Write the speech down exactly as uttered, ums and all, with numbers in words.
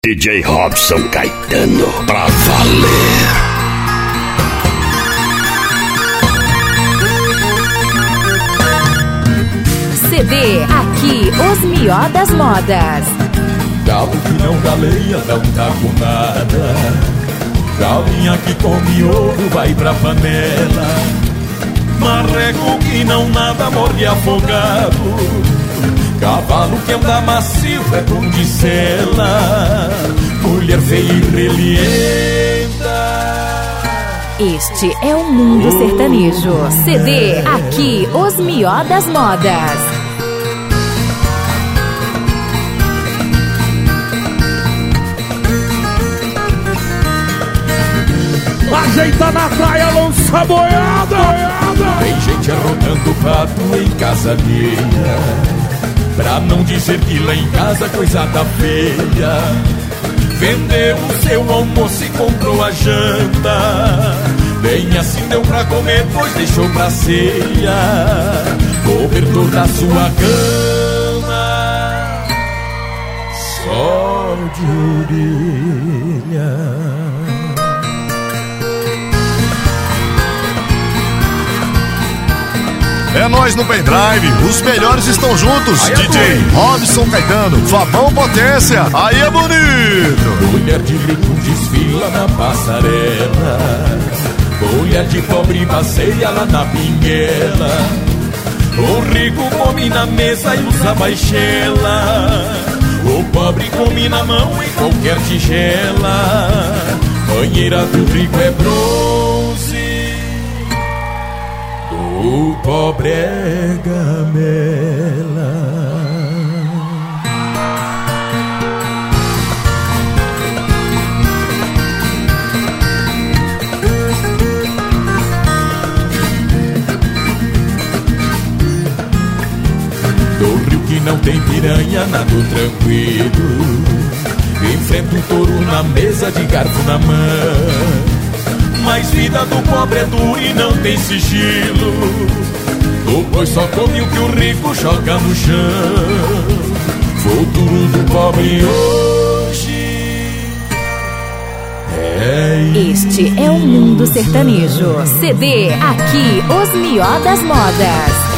D J Robson Caetano, pra valer. C D Aqui, Os Mió das Modas. Galo que não galeia não tá com nada. Galinha que come ovo vai pra panela. Marreco que não nada morre afogado. Cavalo que anda macio é bom de sela. Mulher feia e relienta. Este é o Mundo Sertanejo. C D Aqui, Os Mió das Modas. Ajeita na praia, lança a boiada. Tem gente arrotando pato em casa alheia. Pra não dizer que lá em casa coisa tá feia. Vendeu o seu almoço e comprou a janta. Bem assim deu pra comer, pois deixou pra ceia. Cobertor da sua cama só de orelha. É nós no pendrive, os melhores estão juntos. Aí é D J bom. Robson Caetano, Fabão Potência, aí é bonito. Mulher de rico desfila na passarela. Mulher de pobre passeia lá na pinguela. O rico come na mesa e usa baixela. O pobre come na mão em qualquer tigela. Banheira do rico é bronze, o pobre é gamela. Do rio que não tem piranha, nado tranquilo. Enfrenta o touro na mesa de garfo na mão. Mas vida do pobre é dura e não tem sigilo. O boi só come o que o rico joga no chão. Futuro do pobre hoje é Este é o Mundo Sertanejo. C D Aqui, Os Mió das Modas.